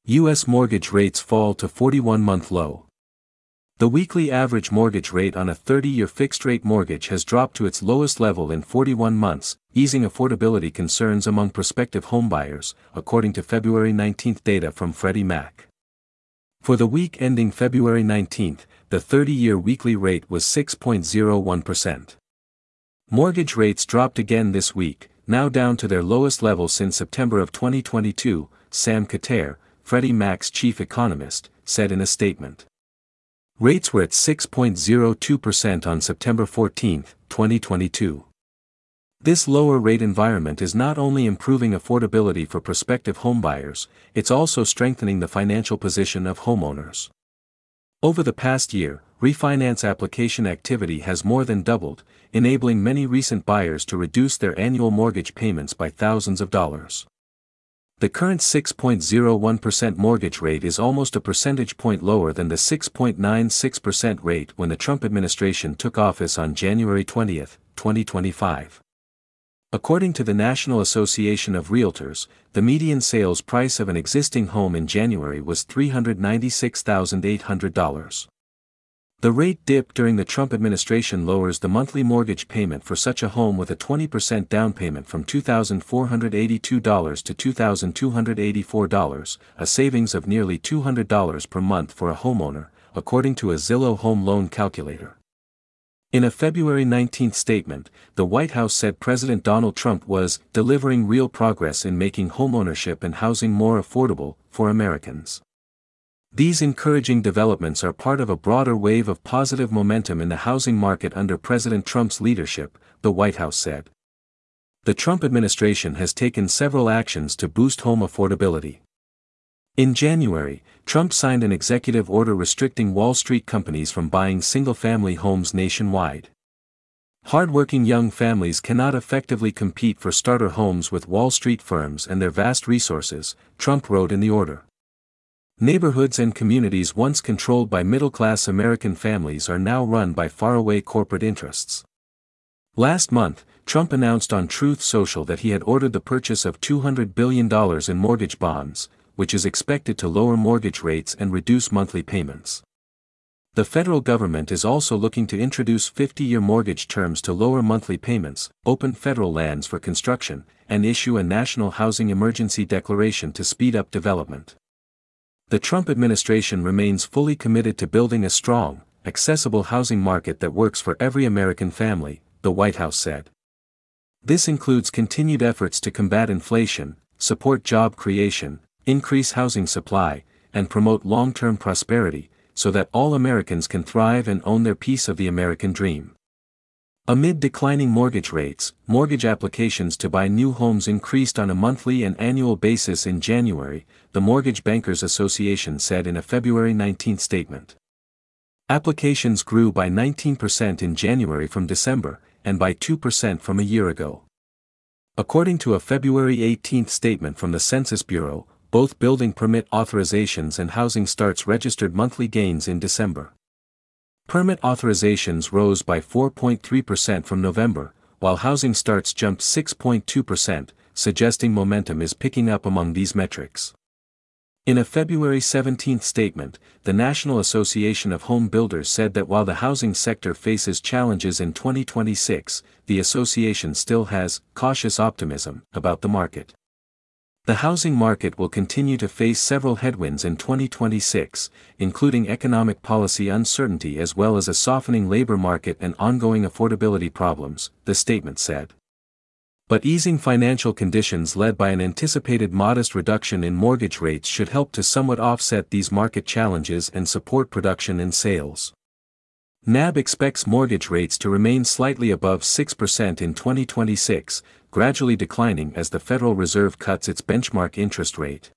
U.S. mortgage rates fall to 41-month low. The weekly average mortgage rate on a 30-year fixed-rate mortgage has dropped to its lowest level in 41 months, easing affordability concerns among prospective homebuyers, according to February 19 data from Freddie Mac. For the week ending February 19, the 30-year weekly rate was 6.01%. Mortgage rates dropped again this week, now down to their lowest level since September of 2022, Sam Khater, Freddie Mac's chief economist, said in a statement. Rates were at 6.02% on September 14, 2022. This lower rate environment is not only improving affordability for prospective homebuyers, it's also strengthening the financial position of homeowners. Over the past year, refinance application activity has more than doubled, enabling many recent buyers to reduce their annual mortgage payments by thousands of dollars. The current 6.01% mortgage rate is almost a percentage point lower than the 6.96% rate when the Trump administration took office on January 20, 2025. According to the National Association of Realtors, the median sales price of an existing home in January was $396,800. The rate dip during the Trump administration lowers the monthly mortgage payment for such a home with a 20% down payment from $2,482 to $2,284, a savings of nearly $200 per month for a homeowner, according to a Zillow home loan calculator. In a February 19 statement, the White House said President Donald Trump was delivering real progress in making homeownership and housing more affordable for Americans. These encouraging developments are part of a broader wave of positive momentum in the housing market under President Trump's leadership, the White House said. The Trump administration has taken several actions to boost home affordability. In January, Trump signed an executive order restricting Wall Street companies from buying single-family homes nationwide. Hardworking young families cannot effectively compete for starter homes with Wall Street firms and their vast resources, Trump wrote in the order. Neighborhoods and communities once controlled by middle-class American families are now run by faraway corporate interests. Last month, Trump announced on Truth Social that he had ordered the purchase of $200 billion in mortgage bonds, which is expected to lower mortgage rates and reduce monthly payments. The federal government is also looking to introduce 50-year mortgage terms to lower monthly payments, open federal lands for construction, and issue a national housing emergency declaration to speed up development. The Trump administration remains fully committed to building a strong, accessible housing market that works for every American family, the White House said. This includes continued efforts to combat inflation, support job creation, increase housing supply, and promote long-term prosperity, so that all Americans can thrive and own their piece of the American dream. Amid declining mortgage rates, mortgage applications to buy new homes increased on a monthly and annual basis in January, the Mortgage Bankers Association said in a February 19 statement. Applications grew by 19% in January from December, and by 2% from a year ago. According to a February 18 statement from the Census Bureau, both building permit authorizations and housing starts registered monthly gains in December. Permit authorizations rose by 4.3% from November, while housing starts jumped 6.2%, suggesting momentum is picking up among these metrics. In a February 17 statement, the National Association of Home Builders said that while the housing sector faces challenges in 2026, the association still has cautious optimism about the market. The housing market will continue to face several headwinds in 2026, including economic policy uncertainty as well as a softening labor market and ongoing affordability problems, the statement said. But easing financial conditions led by an anticipated modest reduction in mortgage rates should help to somewhat offset these market challenges and support production and sales. NAB expects mortgage rates to remain slightly above 6% in 2026, gradually declining as the Federal Reserve cuts its benchmark interest rate.